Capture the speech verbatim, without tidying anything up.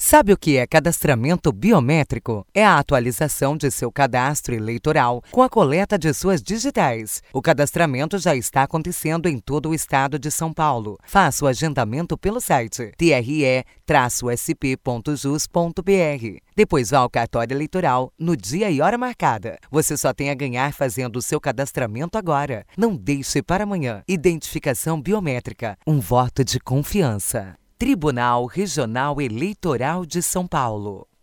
Sabe o que é cadastramento biométrico? É a atualização de seu cadastro eleitoral com a coleta de suas digitais. O cadastramento já está acontecendo em todo o estado de São Paulo. Faça o agendamento pelo site t r e s p ponto jus ponto b r. Depois vá ao cartório eleitoral no dia e hora marcada. Você só tem a ganhar fazendo o seu cadastramento agora. Não deixe para amanhã. Identificação biométrica. Um voto de confiança. Tribunal Regional Eleitoral de São Paulo.